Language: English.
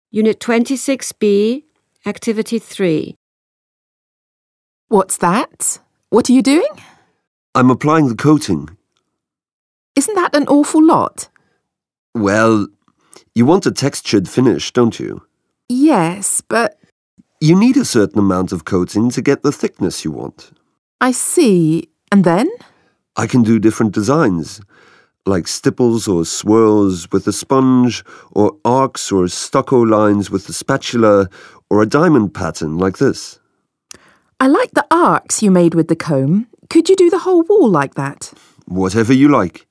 Unit 26B, Activity 3. What's that? What are you doing? I'm applying the coating. Isn't that an awful lot? Well, you want a textured finish, don't you? Yes, but... You need a certain amount of coating to get the thickness you want. I see. And then? I can do different designs, like stipples or swirls with a sponge, or arcs or stucco lines with a spatula, or a diamond pattern like this. I like the arcs you made with the comb. Could you do the whole wall like that? Whatever you like.